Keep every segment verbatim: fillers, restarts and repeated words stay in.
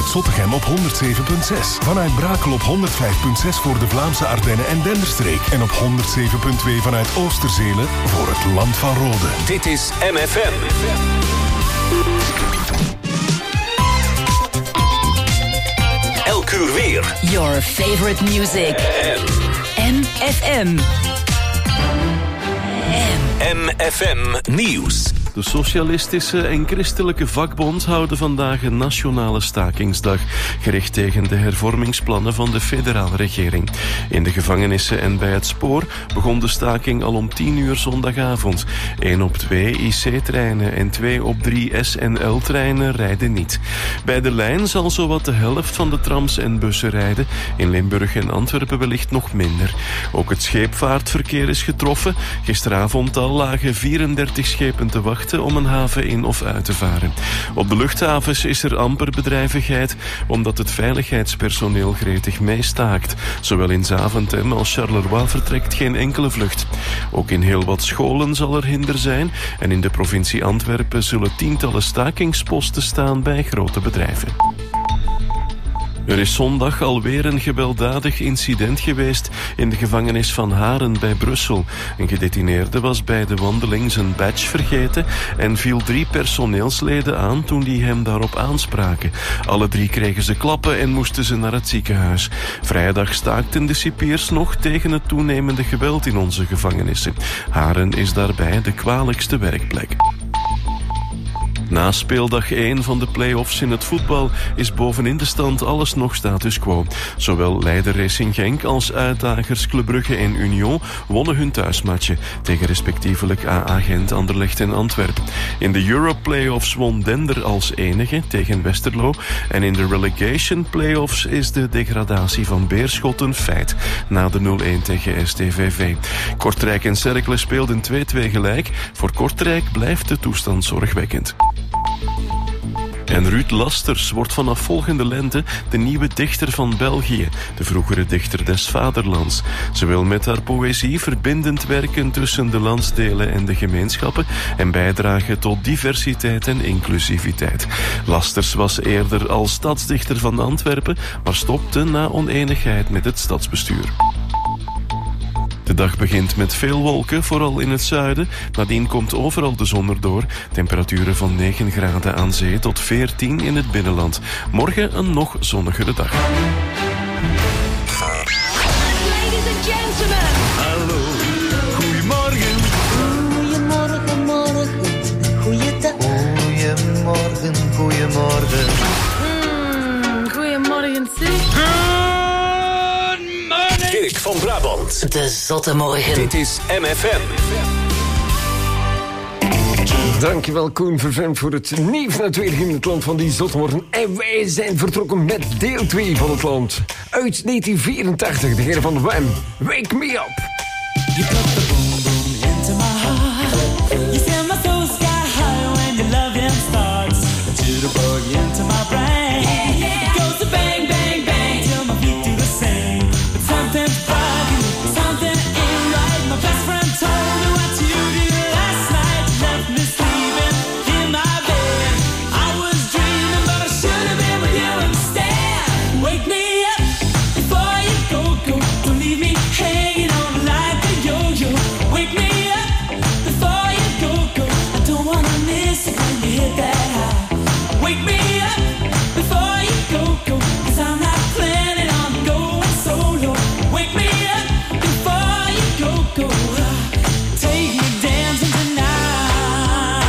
Zottegem op honderd zeven komma zes. Vanuit Brakel op honderd vijf komma zes voor de Vlaamse Ardennen en Denderstreek. En op honderd zeven komma twee vanuit Oosterzelen voor het Land van Rode. Dit is M F M. Elk uur weer. Your favorite music. M F M. M F M Nieuws. De Socialistische en Christelijke Vakbond houden vandaag een nationale stakingsdag, gericht tegen de hervormingsplannen van de federale regering. In de gevangenissen en bij het spoor begon de staking al om tien uur zondagavond. één op twee I C-treinen en twee op drie S N L-treinen rijden niet. Bij de lijn zal zowat de helft van de trams en bussen rijden. In Limburg en Antwerpen wellicht nog minder. Ook het scheepvaartverkeer is getroffen. Gisteravond al lagen vierendertig schepen te wachten om een haven in of uit te varen. Op de luchthavens is er amper bedrijvigheid, omdat het veiligheidspersoneel gretig meestaakt. Zowel in Zaventem als Charleroi vertrekt geen enkele vlucht. Ook in heel wat scholen zal er hinder zijn en in de provincie Antwerpen zullen tientallen stakingsposten staan bij grote bedrijven. Er is zondag alweer een gewelddadig incident geweest in de gevangenis van Haren bij Brussel. Een gedetineerde was bij de wandeling zijn badge vergeten en viel drie personeelsleden aan toen die hem daarop aanspraken. Alle drie kregen ze klappen en moesten ze naar het ziekenhuis. Vrijdag staakten de cipiers nog tegen het toenemende geweld in onze gevangenissen. Haren is daarbij de kwalijkste werkplek. Na speeldag één van de play-offs in het voetbal is bovenin de stand alles nog status quo. Zowel leider Racing Genk als uitdagers Club Brugge en Union wonnen hun thuismatchen tegen respectievelijk A A Gent, Anderlecht en Antwerpen. In de Europe Play-offs won Dender als enige tegen Westerlo en in de relegation Play-offs is de degradatie van Beerschot een feit na de nul-een tegen S T V V. Kortrijk en Cercle speelden twee-twee gelijk. Voor Kortrijk blijft de toestand zorgwekkend. En Ruud Lasters wordt vanaf volgende lente de nieuwe dichter van België, de vroegere dichter des vaderlands. Ze wil met haar poëzie verbindend werken tussen de landsdelen en de gemeenschappen en bijdragen tot diversiteit en inclusiviteit. Lasters was eerder als stadsdichter van Antwerpen, maar stopte na oneenigheid met het stadsbestuur. De dag begint met veel wolken, vooral in het zuiden. Nadien komt overal de zon erdoor. Temperaturen van negen graden aan zee tot veertien in het binnenland. Morgen een nog zonnigere dag. Ladies and gentlemen. Hallo, goedemorgen. Goedemorgen, morgen. Goeiedag. Goedemorgen, goedemorgen. Mm, goedemorgen, zeg. Dirk van Brabant. De zotte morgen. Dit is M F M. Dankjewel Koen Vervent voor het nieuws natuurlijk in het land van die zotmorgen. En wij zijn vertrokken met deel twee van het land. Uit negentien vierentachtig, de heren van de Wham. Wake me up. You put the boom boom into my heart. You send my soul sky high when your loving starts. To the bug into my brain. Yeah, yeah. It goes to bang, bang, bang till my feet do the same. But something's bugging, something ain't right. My best friend told me what you did last night. You left me sleeping in my bed. I was dreaming, but I should have been with you instead. Wake me up before you go, go. Don't leave me hanging on like a yo-yo. Wake me up before you go, go. I don't wanna miss it when you hit that high. Wake me up before you go, go. Cause I'm not planning on going solo. Wake me up before you go, go. Take me dancing tonight.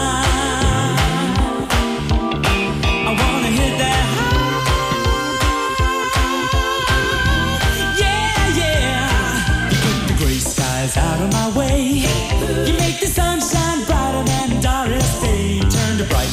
I wanna hit that high. Yeah, yeah. You put the gray skies out of my way. You make the sunshine brighter than Doris Day. Turn the bright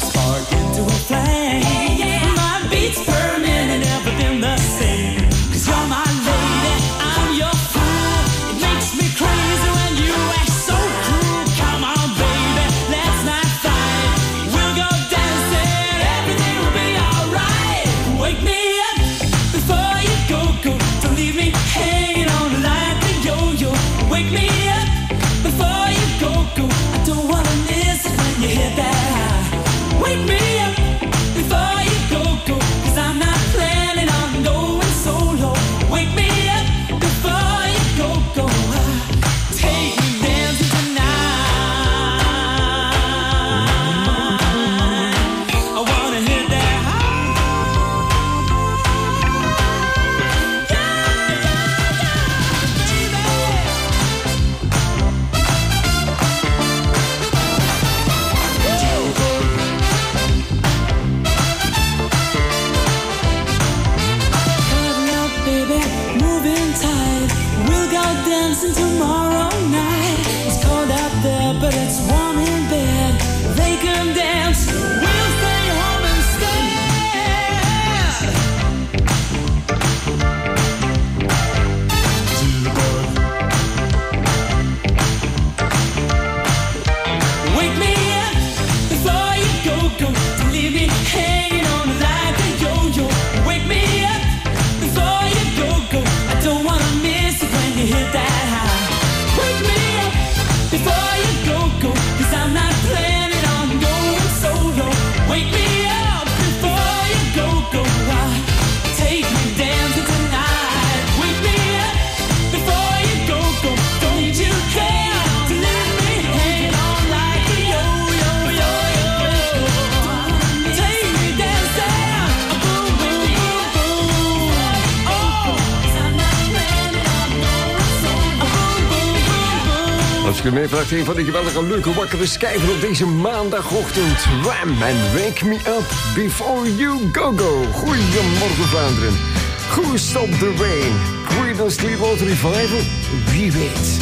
je meevraagt, een van die geweldige leuke wakkere schijven op deze maandagochtend. Wham! En Wake Me Up Before You Go Go. Goedemorgen Vlaanderen. Who Stopped the Rain? Creedence Clearwater Revival? Wie weet.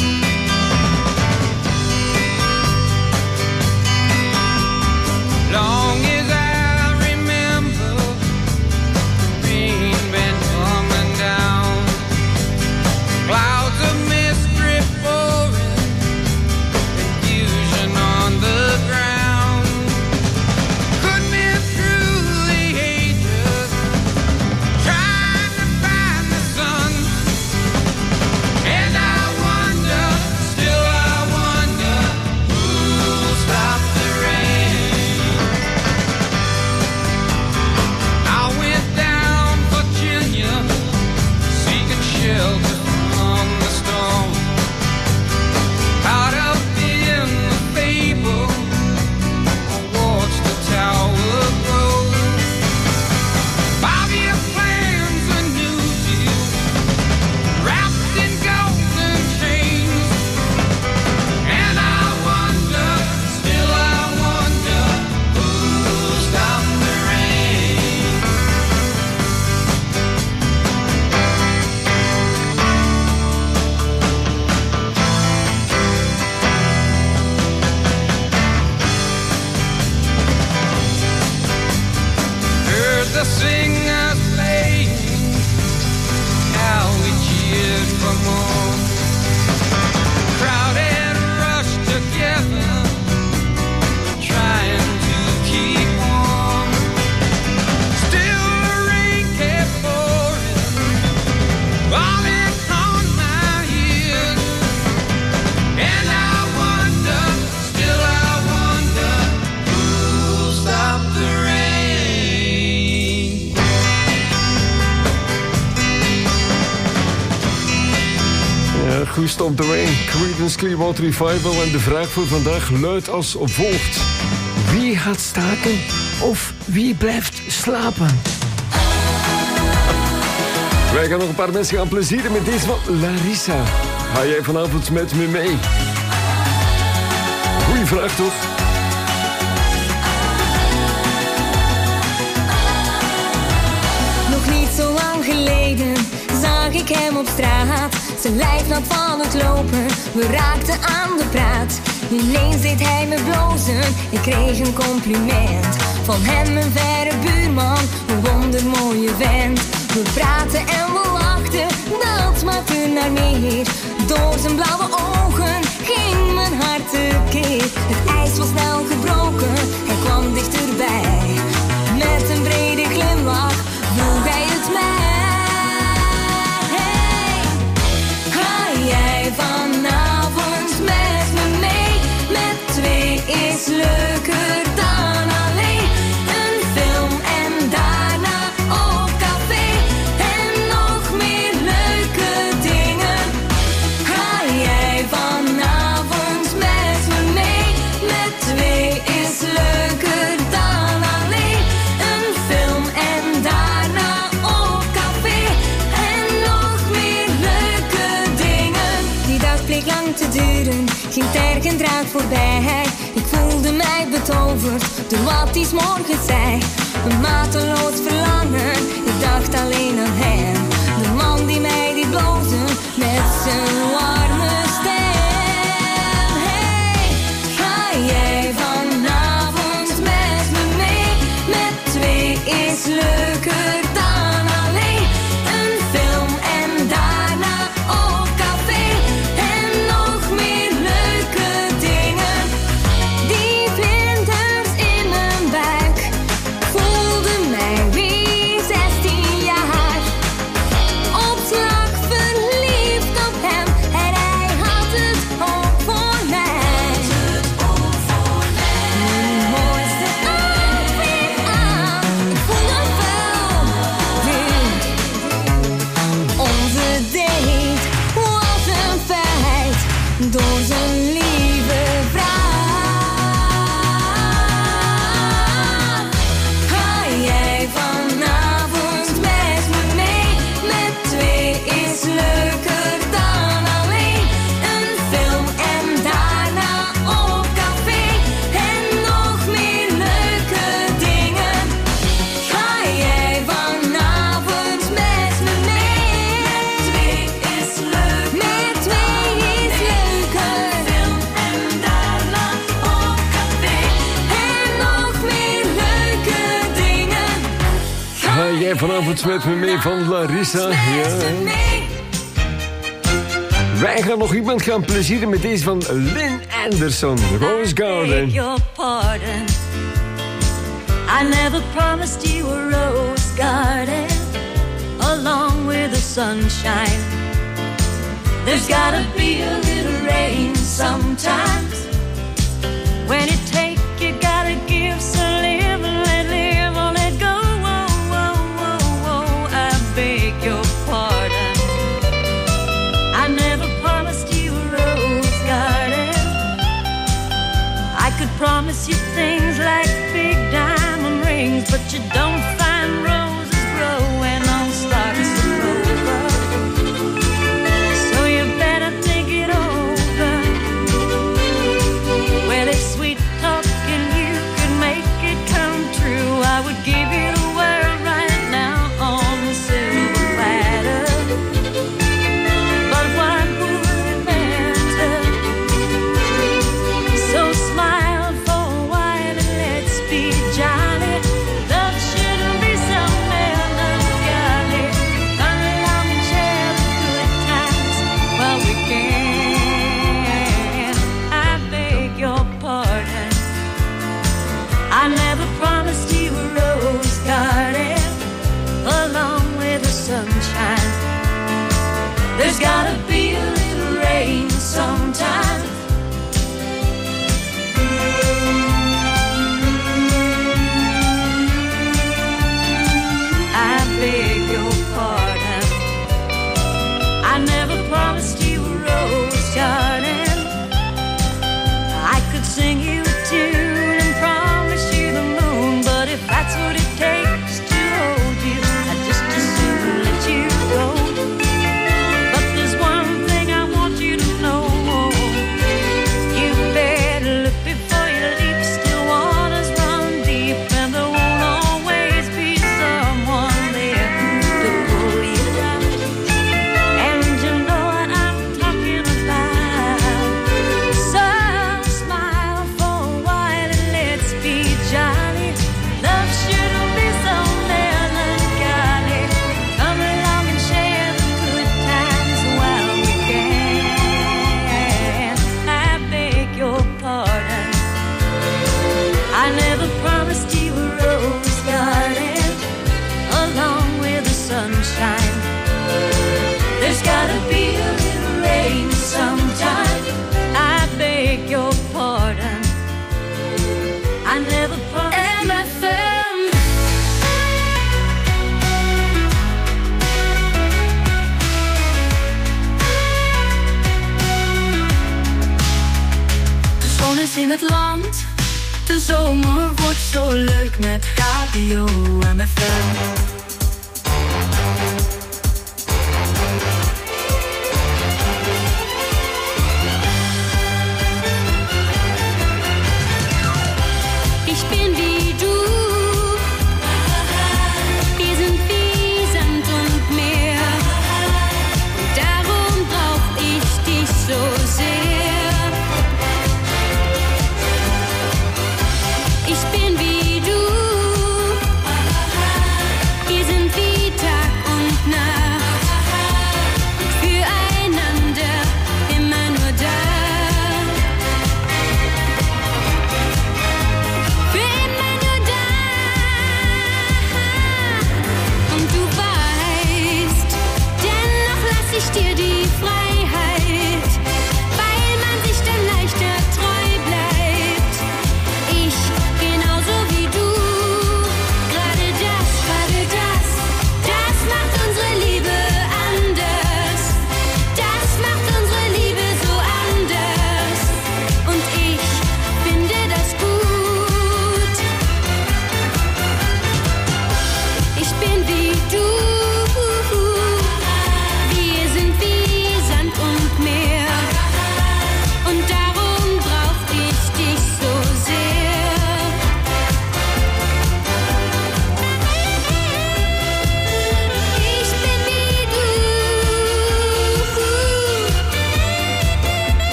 Long as I remember, the rain been coming down. Clouds of mist drip pouring, confusion on the ground. Could be through the ages, trying to find the sun. And I wonder, still I wonder, who'll stop the rain? I went down Virginia, seeking shelter from the storm. Caught up in the fable, I watched the tower grow. Five-year plans, a new deal, wrapped in golden chains. And I wonder, still I wonder, who'll stop the rain? Heard the singers playing, how we cheered for more. Crowd had rushed together, trying to keep warm. Still the rain kept pouring, falling on my ears. And I wonder, still I wonder, who'll stop the rain? Ja, Who Stopped the Rain? Creedence Clearwater Revival. En de vraag voor vandaag luidt als volgt. Wie gaat staken of wie blijft slapen? Wij gaan nog een paar mensen gaan plezieren met deze van Larissa. Ga jij vanavond met me mee? Goeie vraag toch? Nog niet zo lang geleden zag ik hem op straat. Zijn lijf nat van het lopen, we raakten aan de praat. Ineens deed hij me blozen, ik kreeg een compliment. Van hem een verre buurman, een wondermooie vent. We praten en we lachten, dat smaakte naar meer. Door zijn blauwe ogen ging mijn hart tekeer. Het ijs was snel gebroken, hij kwam dichterbij. Met een brede glimlach vroeg hij het mij. Ga jij vanavond met me mee? Met twee is leuker dan alleen. Een film en daarna op café. En nog meer leuke dingen. Ga jij vanavond met me mee? Met twee is leuker dan alleen. Een film en daarna op café. En nog meer leuke dingen. Die dag bleek lang te duren, ging tergend raad voorbij. Ik voelde mij betoverd door wat die 's morgens zei. Een mateloos verlangen, ik dacht alleen aan hem. De man die mij die bloosde met zijn warme stem. Hey, ga jij vanavond met me mee? Met twee is leuker dan alleen. Een film en daarna op café. En nog meer leuke dingen. Die vlinders in mijn buik voelden mij wie zestien jaar. Op slag verliefd op hem en hij jij vanavond met me mee van Larissa? Ja. Wij gaan nog iemand gaan plezieren met deze van Lynn Anderson, Rose Garden. Your pardon. I never promised you a rose garden along with the sunshine. There's gotta be a little rain sometimes. When it take, you gotta give. So live, let live, or let go. Whoa, whoa, whoa, whoa. I beg your pardon. I never promised you a rose garden. I could promise you things like big diamond rings, but you don't find roses growing on stalks of clover. So you better think it over. Well, if sweet talking you could make it come true, I would give you the world right now on the silver platter. But what would it matter? So smile for a while and let's be jolly. Love shouldn't be so melancholy. Come along and share the good times while we can. I beg your pardon. I never promised you a rose garden along with the sunshine. There's gotta be a little rain sometime. I beg your pardon. I never promised you a rose garden. I could sing you a tune and promise you the moon, but if that's what it takes to hold you, I'd just as soon let you go. But there's one thing I want you to know. You better look before you leap. Still waters run deep, and there won't always be someone there to pull you out. And you know what I'm talking about. So smile for a while and let's be jolly. Love shouldn't be so melancholy. Come along and share the good times while we can. I beg your pardon. I never promised you a rose garden along with the sunshine. There's gotta be a little rain sometime. I beg your pardon. I never promised M F M. De zon is in het land. De zomer wordt zo leuk met Radio M F M. Ich bin wie du. Wir sind wie Sand und Meer. Und darum brauch ich dich so sehr. Ich bin wie du.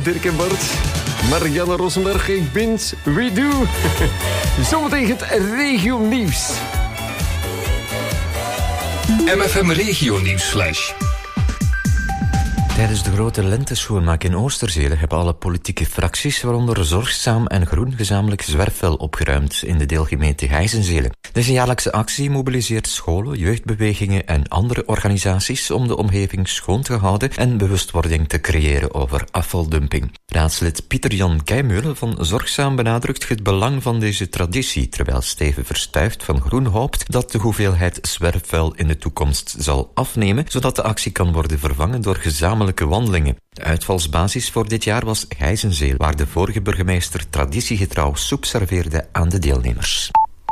Dirk en Bart. Marianne Rosenberg, ik bin's We Do. Zometeen het regio nieuws. M F M Regio Nieuws Flash. Tijdens de grote lenteschoonmaak in Oosterzele hebben alle politieke fracties, waaronder Zorgzaam en Groen, gezamenlijk zwerfvuil opgeruimd in de deelgemeente Gijzenzele. Deze jaarlijkse actie mobiliseert scholen, jeugdbewegingen en andere organisaties om de omgeving schoon te houden en bewustwording te creëren over afvaldumping. Raadslid Pieter-Jan Keimeulen van Zorgzaam benadrukt het belang van deze traditie, terwijl Steven Verstuift van Groen hoopt dat de hoeveelheid zwerfvuil in de toekomst zal afnemen, zodat de actie kan worden vervangen door gezamenlijke wandelingen. De uitvalsbasis voor dit jaar was Gijzenzeel, waar de vorige burgemeester traditiegetrouw soep serveerde aan de deelnemers.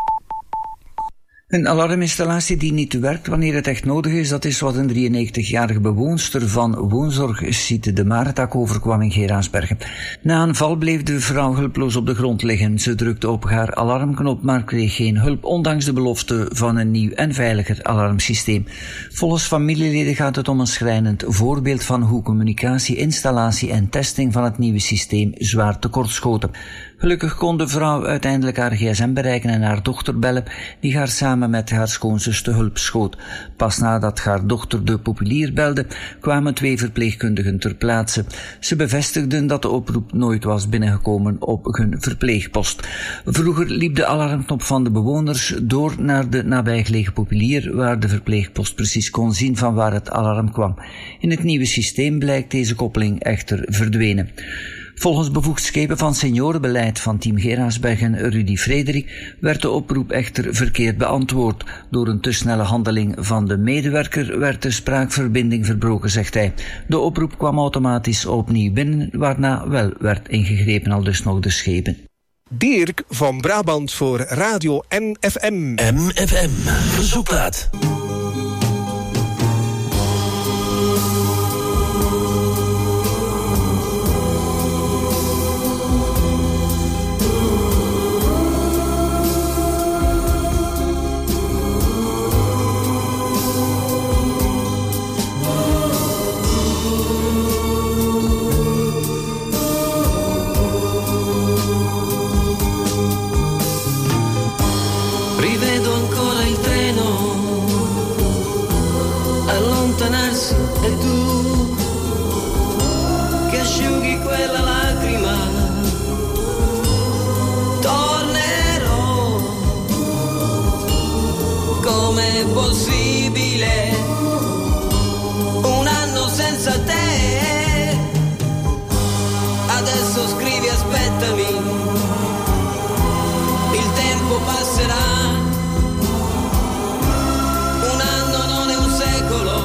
Een alarminstallatie die niet werkt wanneer het echt nodig is, dat is wat een drieënnegentigjarige bewoonster van woonzorgsite De Maretak overkwam in Geraardsbergen. Na een val bleef de vrouw hulpeloos op de grond liggen. Ze drukte op haar alarmknop, maar kreeg geen hulp, ondanks de belofte van een nieuw en veiliger alarmsysteem. Volgens familieleden gaat het om een schrijnend voorbeeld van hoe communicatie, installatie en testing van het nieuwe systeem zwaar tekortschoten. Gelukkig kon de vrouw uiteindelijk haar gsm bereiken en haar dochter bellen, die haar samen met haar schoonzus te hulp schoot. Pas nadat haar dochter de populier belde, kwamen twee verpleegkundigen ter plaatse. Ze bevestigden dat de oproep nooit was binnengekomen op hun verpleegpost. Vroeger liep de alarmknop van de bewoners door naar de nabijgelegen populier, waar de verpleegpost precies kon zien van waar het alarm kwam. In het nieuwe systeem blijkt deze koppeling echter verdwenen. Volgens bevoegd schepen van seniorenbeleid van team Geraardsbergen Rudy Frederik werd de oproep echter verkeerd beantwoord. Door een te snelle handeling van de medewerker werd de spraakverbinding verbroken, zegt hij. De oproep kwam automatisch opnieuw binnen, waarna wel werd ingegrepen, al dus nog de schepen. Dirk van Brabant voor Radio M F M. M F M, verzoekplaat. E tu che asciughi quella lacrima, tornerò. Com'è possibile un anno senza te? Adesso scrivi aspettami, il tempo passerà. Un anno non è un secolo.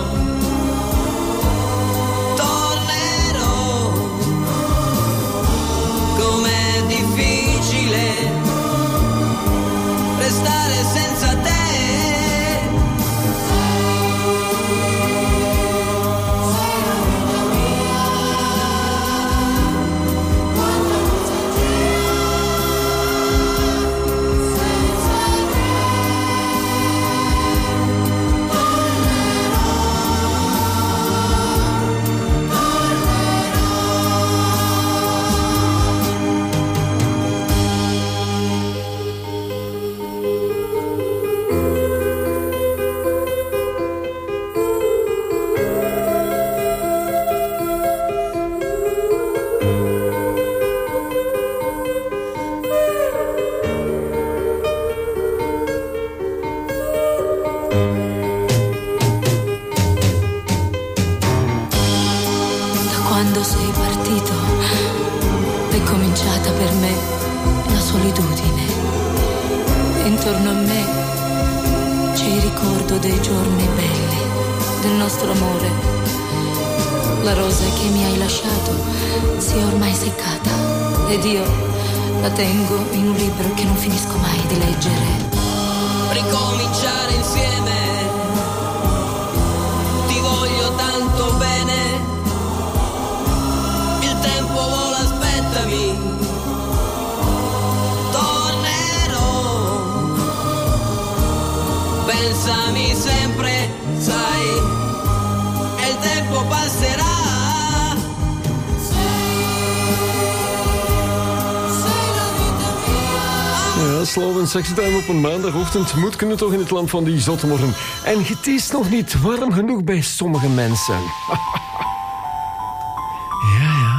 Restare senza te. Intorno a me c'è il ricordo dei giorni belli, del nostro amore. La rosa che mi hai lasciato si è ormai seccata ed io la tengo in un libro che non finisco mai di leggere. Ricominciare insieme, ti voglio tanto bene. Il tempo vola, aspettami. Pensami sempre, sai, e il tempo passerà. slow en sexy time op een maandagochtend moet kunnen toch in het land van die zotte morgen. En het is nog niet warm genoeg bij sommige mensen. Ja, ja.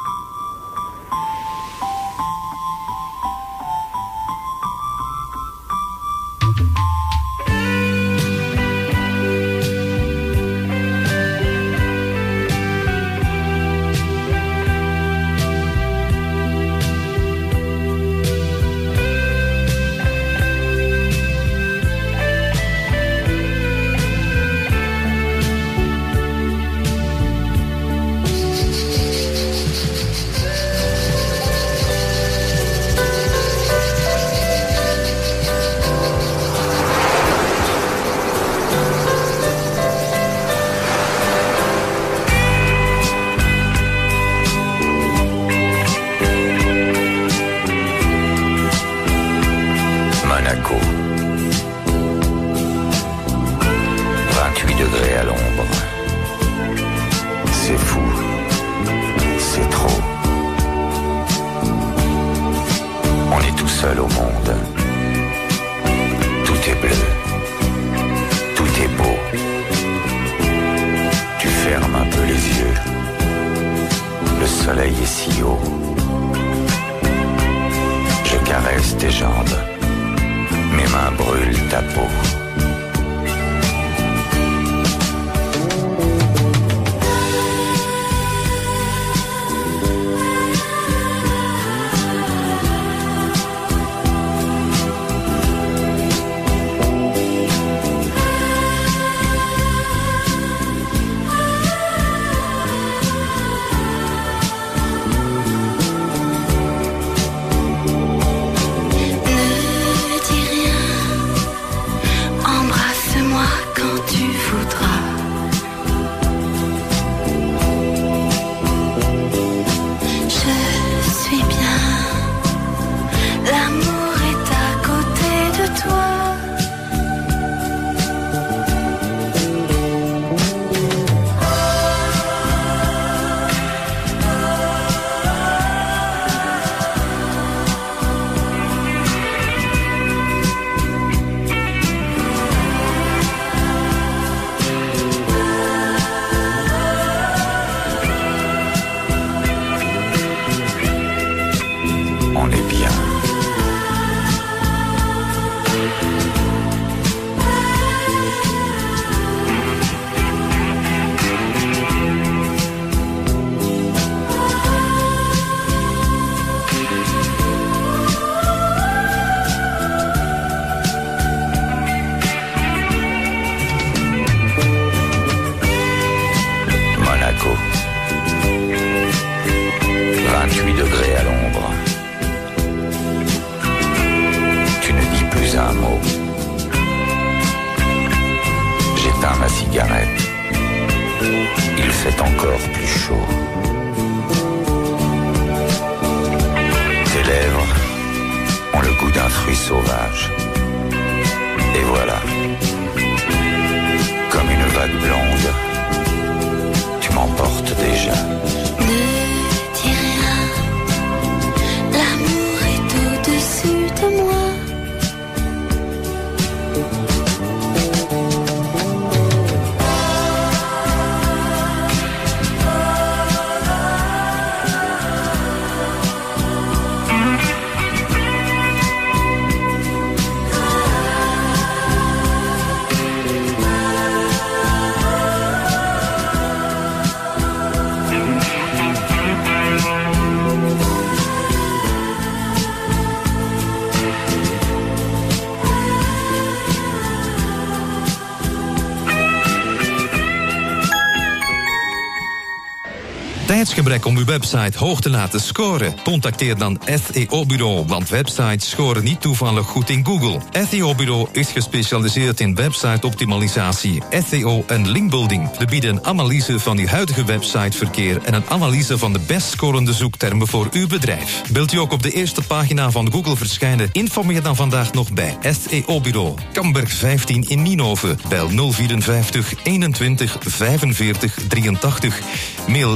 Tijdsgebrek om uw website hoog te laten scoren? Contacteer dan S E O-bureau, want websites scoren niet toevallig goed in Google. S E O-bureau is gespecialiseerd in website-optimalisatie, S E O en linkbuilding. We bieden een analyse van uw huidige websiteverkeer en een analyse van de best scorende zoektermen voor uw bedrijf. Wilt u ook op de eerste pagina van Google verschijnen? Informeer dan vandaag nog bij S E O-bureau. Kamberg vijftien in Nienhoven. Bel nul vierenvijftig eenentwintig vijfenveertig drieëntachtig. Mail info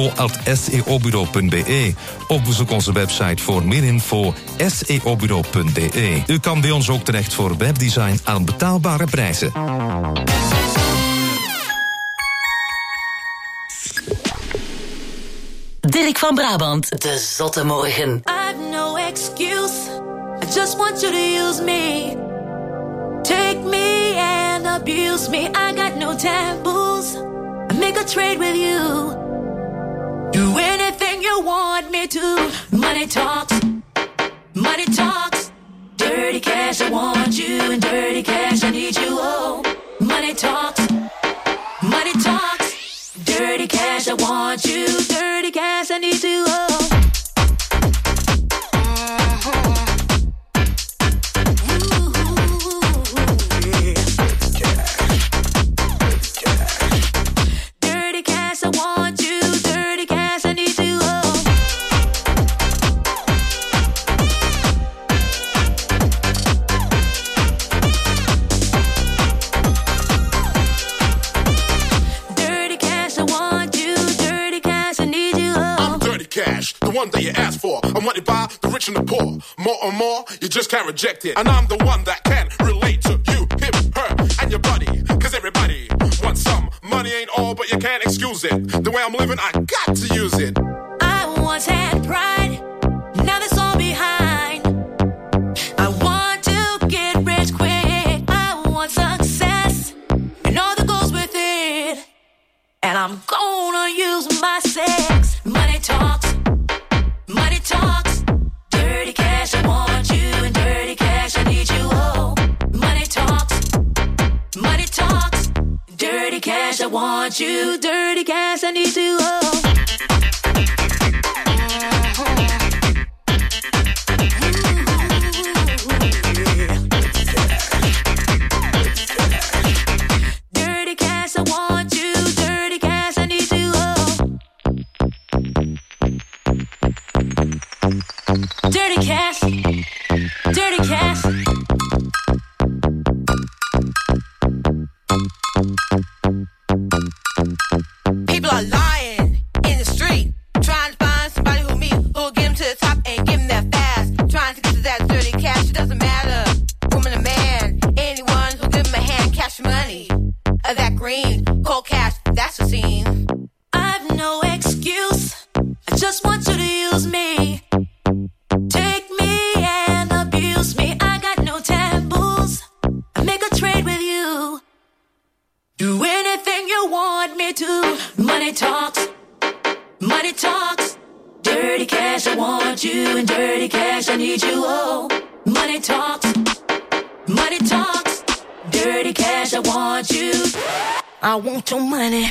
info at s e o bureau punt b e of bezoek onze website voor meer info s e o bureau punt b e. U kan bij ons ook terecht voor webdesign aan betaalbare prijzen. Dirk van Brabant, de Zotte Morgen. I've no excuse. I just want you to use me. Take me and abuse me. I got no taboos. I make a trade with you. Do anything you want me to. Money talks. Money talks. Dirty cash, I want you. And dirty cash, I need you. Oh, money talks. Money talks. Dirty cash, I want you. Dirty cash, I need you. Oh. One that you ask for, I'm wanted by the rich and the poor. More and more, you just can't reject it. And I'm the one that can relate to you, him, her, and your buddy. Cause everybody wants some. Money ain't all, but you can't excuse it. The way I'm living, I got to use it. I once had pride, now that's all behind. I want to get rich quick. I want success, and all that goes with it. And I'm gonna use my sex. Money talks. Money talks, dirty cash, I want you, and dirty cash, I need you, oh. Money talks, money talks, dirty cash, I want you, dirty cash, I need you, oh. Dirty cash, I want you, dirty cash, I need you, oh. Dirty cash, dirty cash. People are lying in the street, trying to find somebody who me, who'll get them to the top and give them that fast. Trying to get to that dirty cash, it doesn't matter, woman or man. Anyone who'll give them a hand, cash money. Of that green, cold cash, that's the scene. I've no excuse, I just want you to use me. Take me and abuse me. I got no taboos. I make a trade with you. Do anything you want me to. Money talks. Money talks. Dirty cash, I want you. And dirty cash, I need you. Oh, money talks. Money talks. Dirty cash, I want you. I want your money.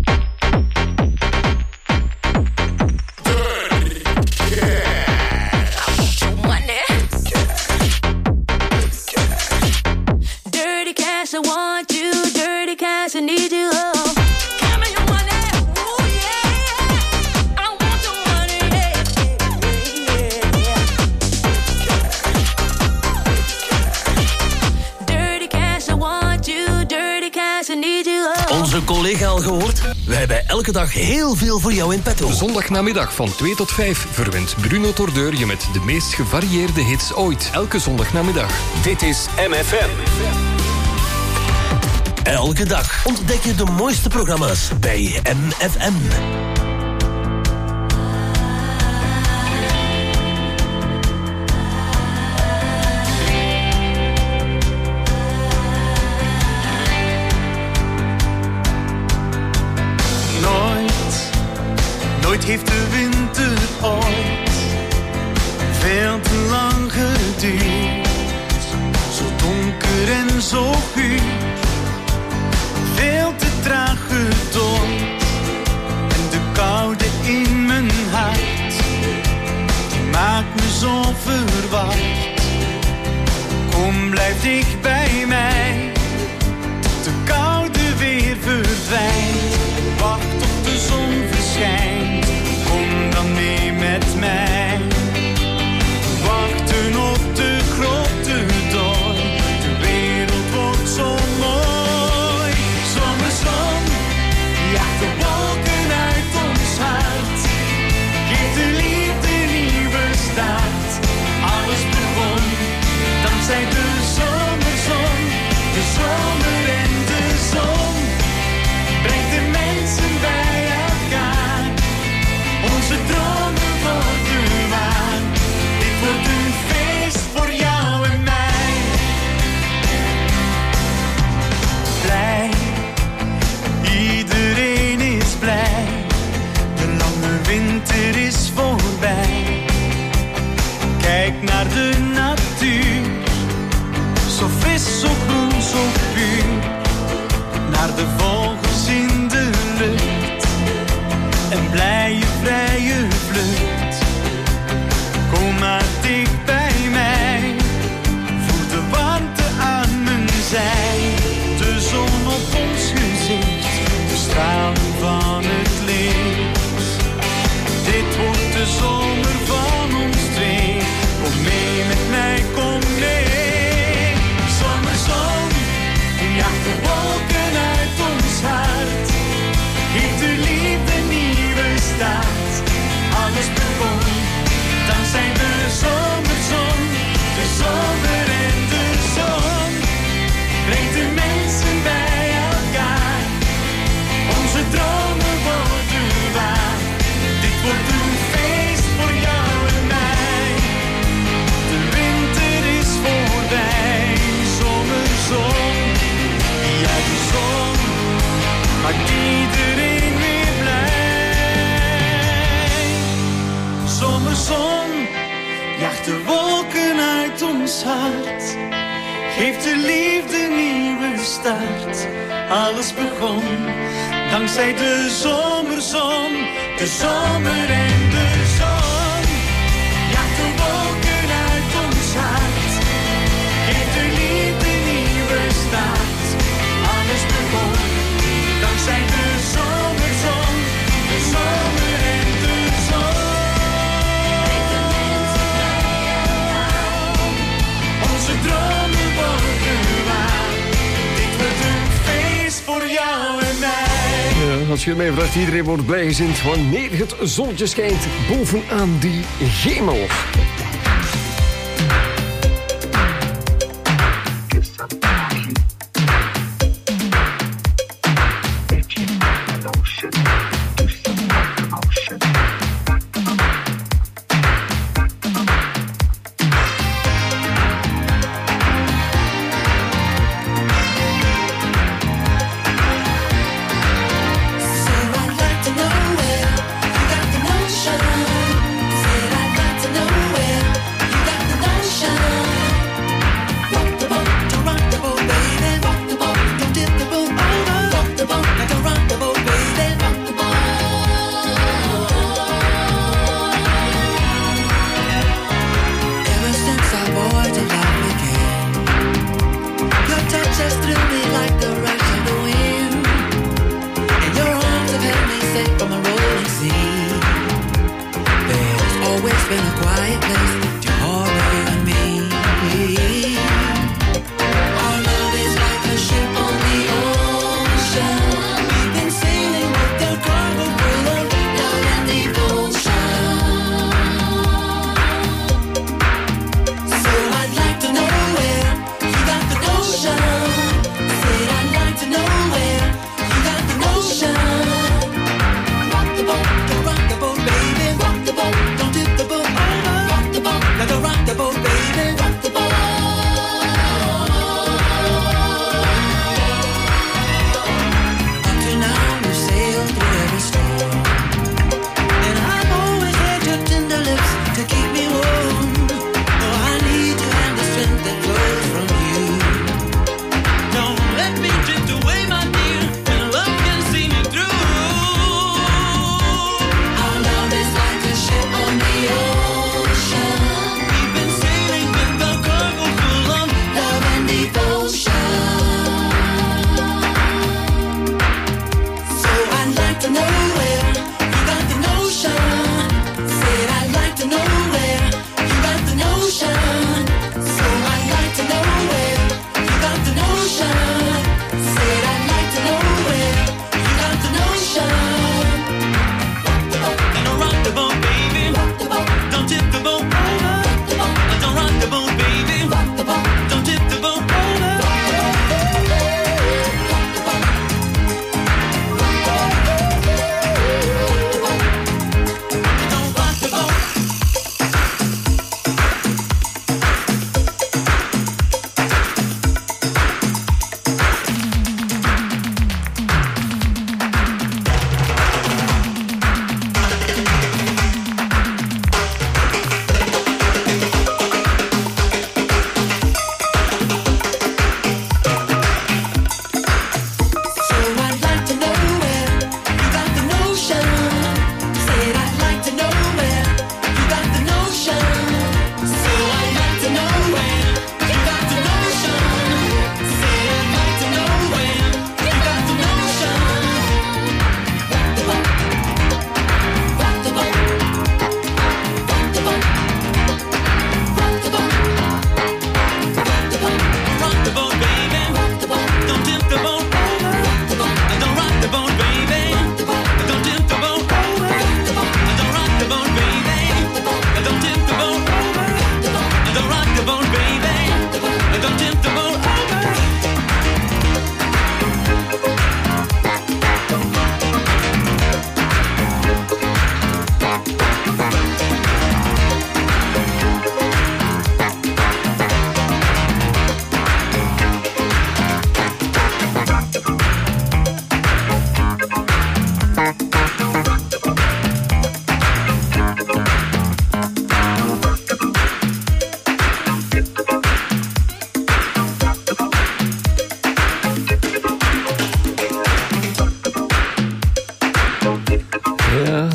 I want you, dirty cash, I need you, oh. Give me your money, ooh, yeah, yeah. I want your money, yeah, yeah, yeah. Dirty cash, I want you, dirty cash, I need you, oh. Onze collega al gehoord? We hebben elke dag heel veel voor jou in petto. Zondagnamiddag van twee tot vijf verwint Bruno Tordeur je met de meest gevarieerde hits ooit. Elke zondagnamiddag. Dit is M F M. Elke dag ontdek je de mooiste programma's bij M F M. Nooit, nooit heeft de winter ooit veel te lang geduurd. Zo donker en zo guur. Veel te traag gedoord. En de koude in mijn hart, die maakt me zo verward. Kom, blijf dicht bij mij, tot de koude weer verdwijnt. Wacht tot de zon verschijnt, kom dan mee met mij. Wachten op de grote dooi, de wereld wordt zo mooi. Jaag de wolken uit ons huis. heeft de liefde nieuwe start. Alles begon dankzij de zomerzon, de zomer en de zon. Jaagt de wolken uit ons hart, geeft de liefde nieuwe start. Alles begon dankzij de zomerzon, de zomer en de zon. Onze dromen worden waar, dit wordt een feest voor jou en mij. Ja, als je mij vraagt, iedereen wordt blijgezind wanneer het zonnetje schijnt bovenaan die hemel. Said I'd like to know where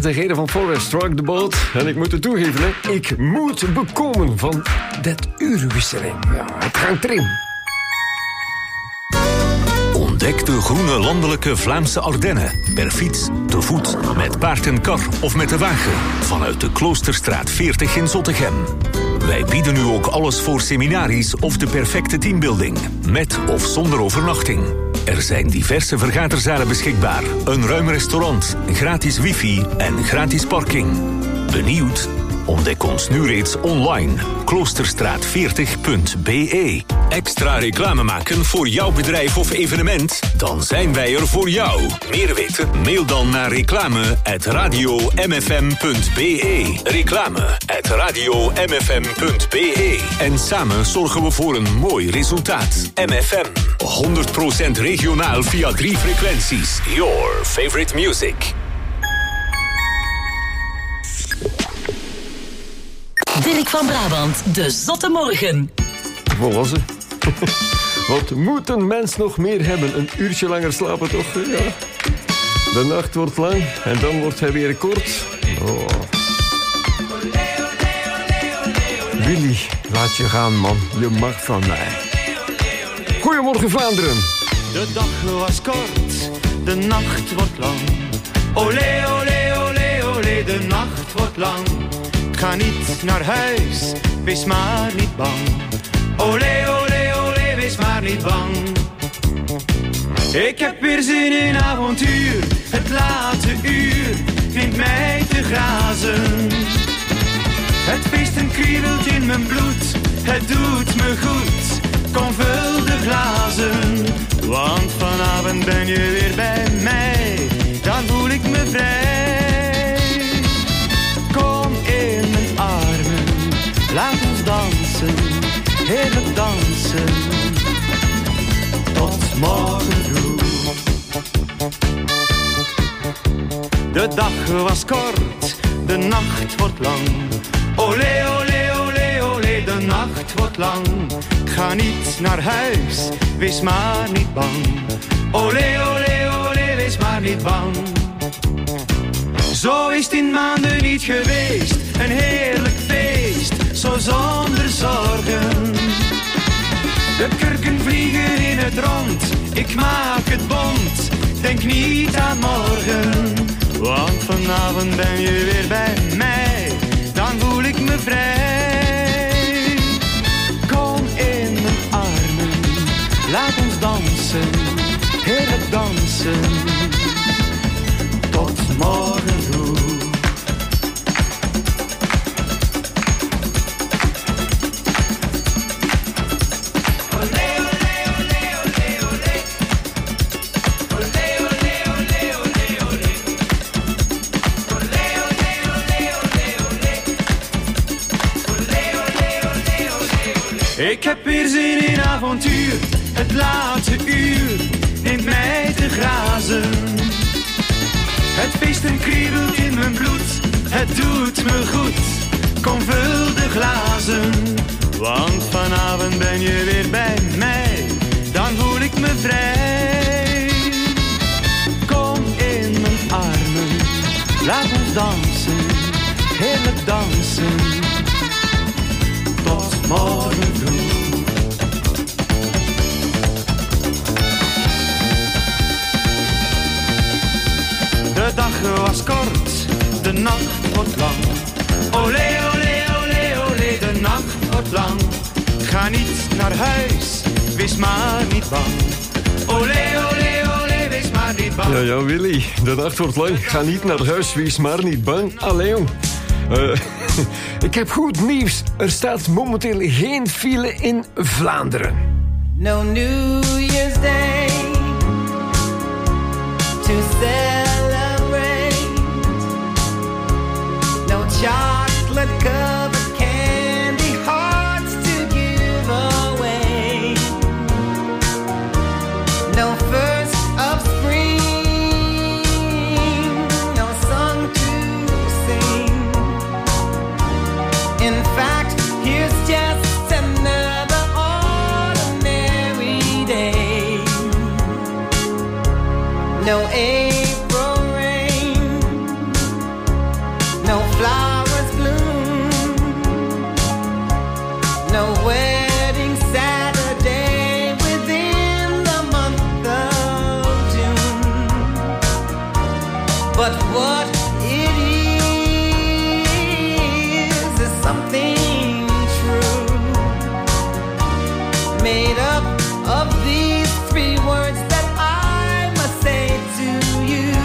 de heren van Forest Rock the Boat. En ik moet het toegeven, hè. Ik moet bekomen van dat uurwisseling. Ja, het hangt erin. Ontdek de groene landelijke Vlaamse Ardennen. Per fiets, te voet, met paard en kar of met de wagen. Vanuit de Kloosterstraat veertig in Zottegem. Wij bieden nu ook alles voor seminaries of de perfecte teambuilding. Met of zonder overnachting. Er zijn diverse vergaderzalen beschikbaar. Een ruim restaurant, gratis wifi en gratis parking. Benieuwd? Ontdek ons nu reeds online. kloosterstraat veertig punt b e. Extra reclame maken voor jouw bedrijf of evenement? Dan zijn wij er voor jou. Meer weten? Mail dan naar reclame at radio m f m punt b e. Reclame at radio m f m punt b e. En samen zorgen we voor een mooi resultaat. M F M. honderd procent regionaal via drie frequenties. Your favorite music. Dirk van Brabant, de Zotte Morgen. Voilà ze. Wat moet een mens nog meer hebben? Een uurtje langer slapen toch? Ja. De nacht wordt lang en dan wordt hij weer kort. Oh. Willy, laat je gaan, man. Je mag van mij. Goedemorgen, Vlaanderen. De dag was kort, de nacht wordt lang. Olé, olé, olé, olé, de nacht wordt lang. Ga niet naar huis, wees maar niet bang. Olé, olé, olé, wees maar niet bang. Ik heb weer zin in avontuur, het late uur neemt mij te grazen. Het feesten kriebelt in mijn bloed, het doet me goed. Kom, vul de glazen, want vanavond ben je weer bij mij. Dan voel ik me vrij. Kom in mijn armen, laat ons dansen, heerlijk dansen, tot morgen vroeg. De dag was kort, de nacht wordt lang. Olé, olé, olé, olé, de nacht wordt lang. Ga niet naar huis, wees maar niet bang. Olé, olé, olé, wees maar niet bang. Zo is het in maanden niet geweest, een heerlijk feest, zo zonder zorgen. De kurken vliegen in het rond, ik maak het bont, denk niet aan morgen. Want vanavond ben je weer bij mij, dan voel ik me vrij. Kom in mijn armen, laat ons dansen, heerlijk dansen, tot morgen vroeg. Ik heb weer zin in avontuur, het late uur neemt mij te grazen. Het feesten kriebelt in mijn bloed, het doet me goed. Kom, vul de glazen, want vanavond ben je weer bij mij. Dan voel ik me vrij. Kom in mijn armen, laat ons dansen, heerlijk dansen, tot morgen vroeg. De dag was kort, de nacht wordt lang. Olé, olé, olé, olé, de nacht wordt lang. Ga niet naar huis, wees maar niet bang. Olé, olé, olé, wees maar niet bang. Ja, ja, Willy, de nacht wordt lang. Ga niet naar huis, wees maar niet bang. Allee, jong. Uh, ik heb goed nieuws. Er staat momenteel geen file in Vlaanderen. No New Year's Day to celebrate. No chocolate covered candy hearts to give away. No first of spring, no song to sing. In fact, here's just another ordinary day. No April rain, no flowers bloom, no wedding Saturday within the month of June. But what it is is something true, made up of these three words that I must say to you.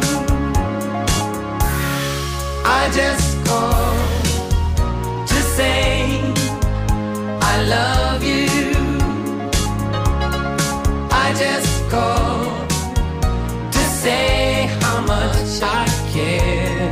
I just called to say I love you. I just called to say how much I care.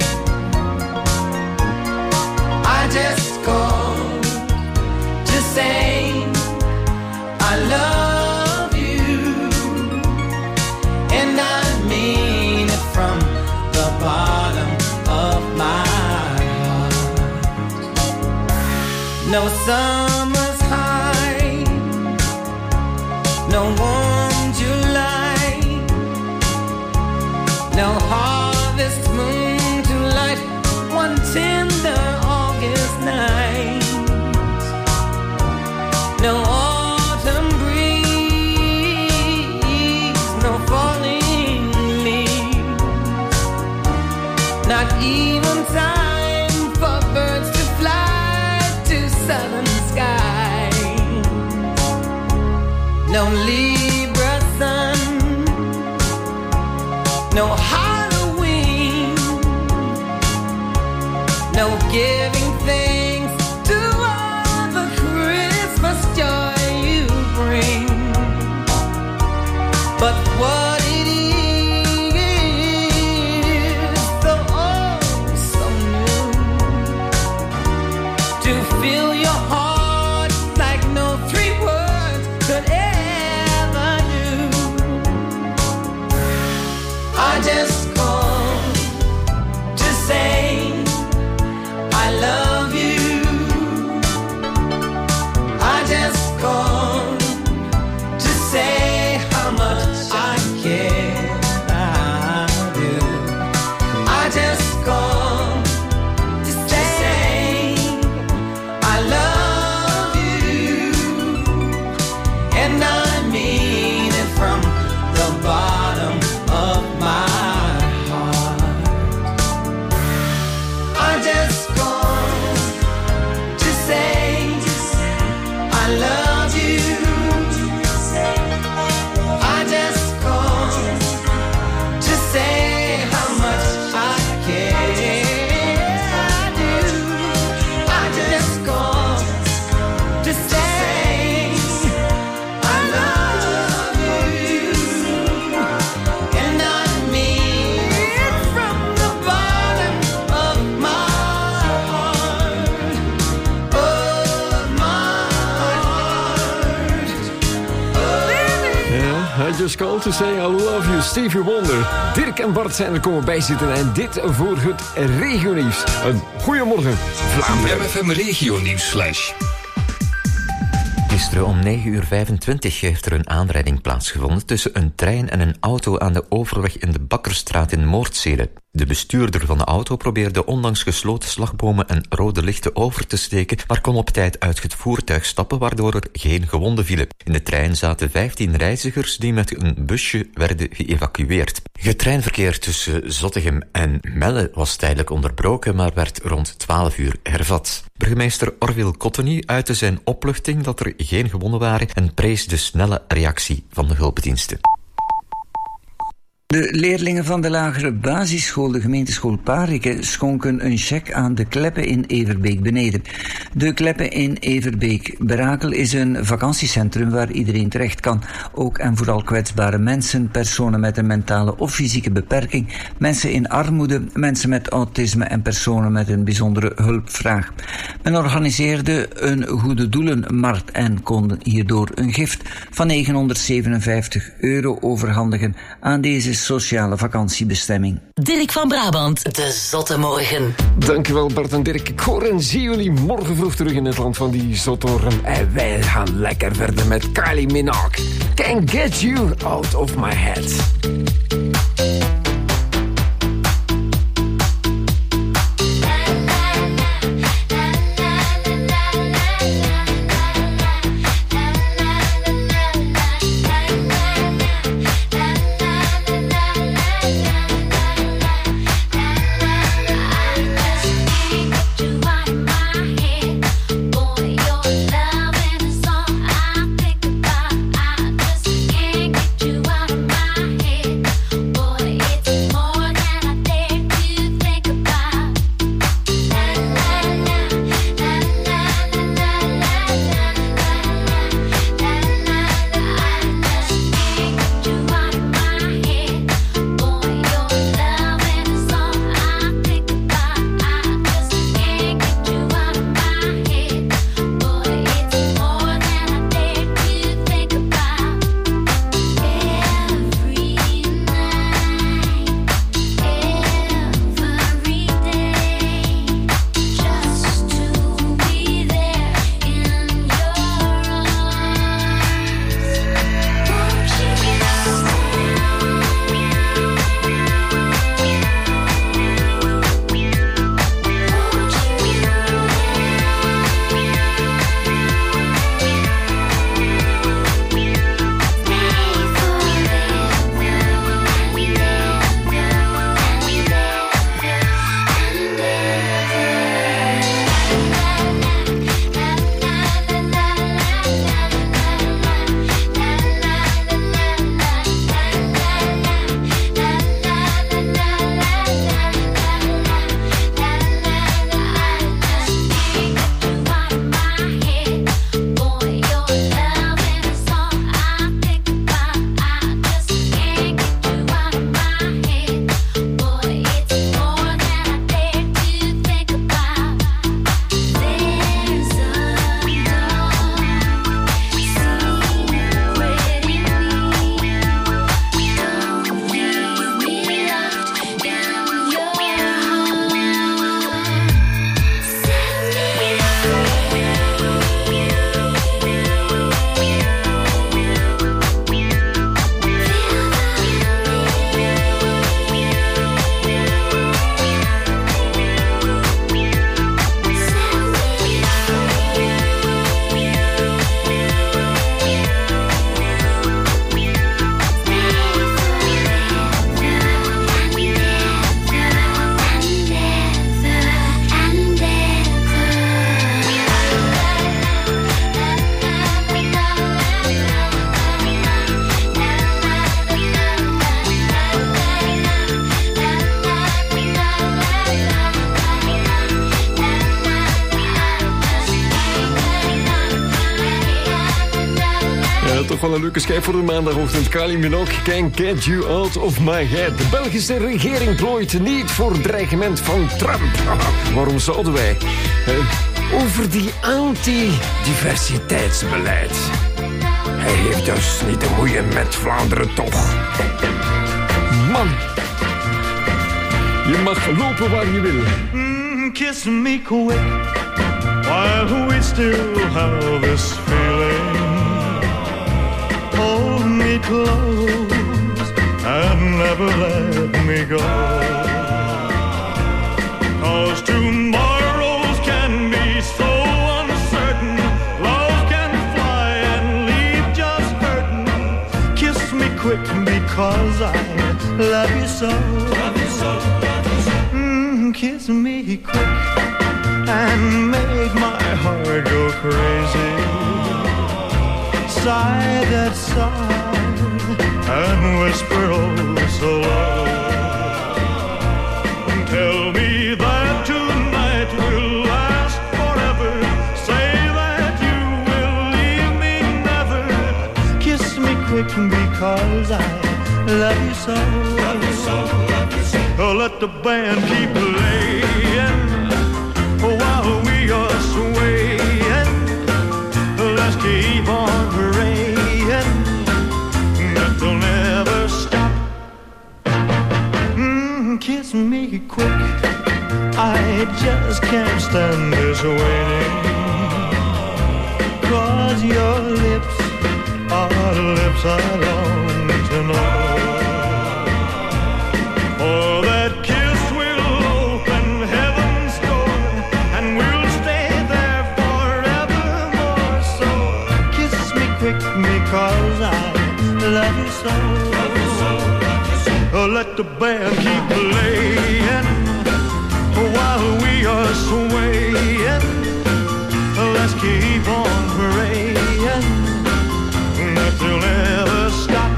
I just called to say I love you, and I mean it from the bottom of my heart. No summer's high, no warm July, no harvest moon to light one tender August night, no autumn breeze, no falling leaves, not even time for birds to fly to southern skies. No Libra sun, no Halloween, no giving thanks to all the Christmas joy you bring. But what it is, so oh so new, to fill your heart like no three words could ever do. I just called to say I love you. I just called to say how much I care. I do. I just called to say I love you, and I mean it from the bottom of my heart. I just called to say I love you. I just called to say how much I care. I do. I just called to say I love you, and I mean it from the bottom of my heart, of my heart. Ja, I just called to say I love you, Stevie Wonder. Dirk en Bart zijn er komen bijzitten en dit voor het regionieuws. Een goeiemorgen, Vlaanderen. M F M Regio Nieuws Flash. Gisteren om negen uur vijfentwintig heeft er een aanrijding plaatsgevonden tussen een trein en een auto aan de overweg in de Bakkerstraat in Moordzele. De bestuurder van de auto probeerde ondanks gesloten slagbomen en rode lichten over te steken, maar kon op tijd uit het voertuig stappen, waardoor er geen gewonden vielen. In de trein zaten vijftien reizigers die met een busje werden geëvacueerd. Het treinverkeer tussen Zottegem en Melle was tijdelijk onderbroken, maar werd rond twaalf uur hervat. Burgemeester Orville Cotteny uitte zijn opluchting dat er geen gewonden waren en prees de snelle reactie van de hulpdiensten. De leerlingen van de lagere basisschool, de gemeenteschool Pariken, schonken een cheque aan de Kleppen in Everbeek-Beneden. De Kleppen in Everbeek-Berakel is een vakantiecentrum waar iedereen terecht kan. Ook en vooral kwetsbare mensen, personen met een mentale of fysieke beperking, mensen in armoede, mensen met autisme en personen met een bijzondere hulpvraag. Men organiseerde een goede doelenmarkt en kon hierdoor een gift van negenhonderdzevenenvijftig euro overhandigen aan deze sociale vakantiebestemming. Dirk van Brabant, de zotte morgen. Dankjewel Bart en Dirk. Ik hoor en zie jullie morgen vroeg terug in het land van die zottoren. En wij gaan lekker verder met Kylie Minogue. Can't get you out of my head. toch wel een leuke schijf voor de maandagochtend. Kylie Minogue, Can't Get You Out of My Head. De Belgische regering plooit niet voor dreigement van Trump. Waarom zouden wij? Uh, over die anti-diversiteitsbeleid. Hij heeft dus niet te moeien met Vlaanderen, toch? Man, je mag lopen waar je wil. Mm, kiss me quick, while we still have this feeling. Hold me close and never let me go. 'Cause tomorrows can be so uncertain. Love can fly and leave just hurting. Kiss me quick because I love you so. Love you so, love you so. Mm, kiss me quick and make my heart go crazy. Sigh that sigh and whisper oh so low. Tell me that tonight will last forever. Say that you will leave me never. Kiss me quick because I love you so. Love you so, love you so. Oh, let the band keep playing while we are swaying. Let's keep on praying that they'll never stop. Mm, kiss me quick, I just can't stand this waiting. 'Cause your lips are lips I long to know. For that kiss will open heaven's door, and we'll stay there forevermore. So kiss me quick because I love you so. Love you so, love you so. Oh, let the band keep playing while we are swaying. Let's keep on praying that they'll never stop.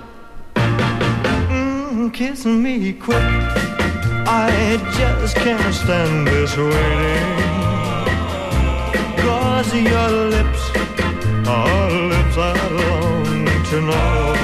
Mm, kiss me quick, I just can't stand this waiting. 'Cause your lips are lips I long to know.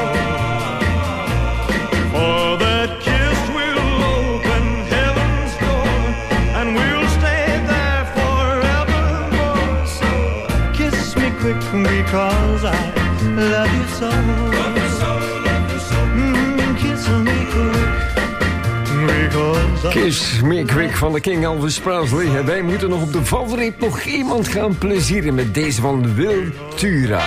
For that kiss will open heaven's door, and we'll stay there forevermore. So kiss me quick because I love you so. Love you so, love you so. Mm, kiss me quick because I... Kiss Me Quick van de King Elvis Presley. En wij moeten nog op de valreep nog iemand gaan plezieren met deze van Wiltura.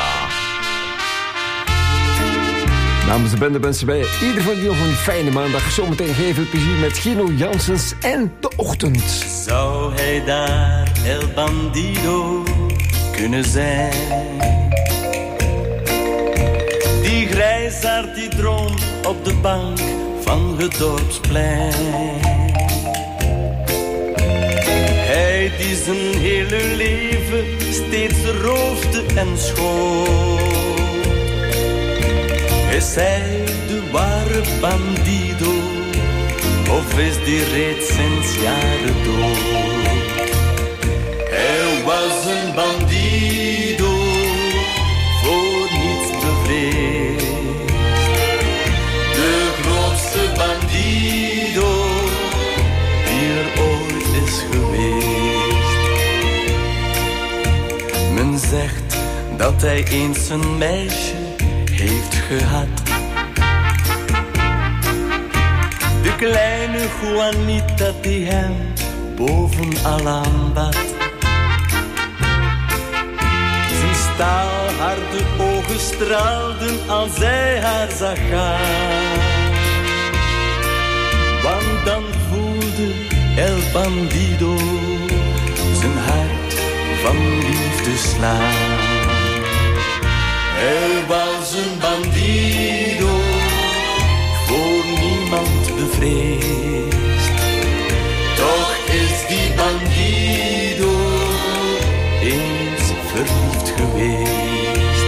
Namens de bende wensen wij ieder van jullie nog een fijne maandag. Zometeen heel veel plezier met Gino Janssens en De Ochtend. Zou hij daar El Bandido kunnen zijn? Die grijsaard die droomt op de bank van het dorpsplein. Hij die zijn hele leven steeds roofde en schoot. Is hij de ware bandido, of is die reeds sinds jaren dood? Hij was een bandido, voor niets bevreesd. De grootste bandido die er ooit is geweest. Men zegt dat hij eens een meisje heeft gehad. De kleine Juanita die hem bovenal aanbad. Zijn staalharde ogen straalden als hij haar zag gaan. Want dan voelde El Bandido zijn hart van liefde slaan. Hij was een bandido, voor niemand bevreesd. Toch is die bandido eens verliefd geweest.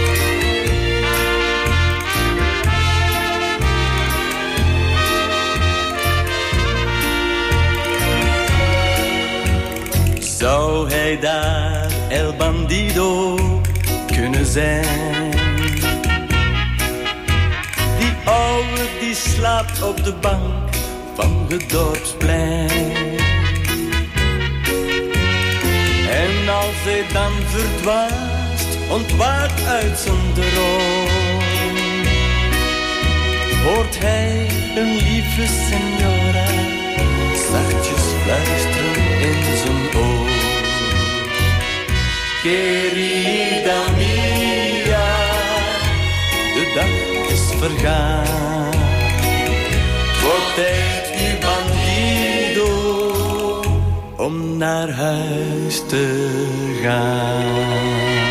Zou hij daar El Bandido kunnen zijn? slaapt op de bank van het dorpsplein. En als hij dan verdwaast ontwaakt uit zijn droom, hoort hij een lieve signora zachtjes fluisteren in zijn oor. Querida mia, de dag is vergaan. Het wordt tijd, die bandido, om naar huis te gaan.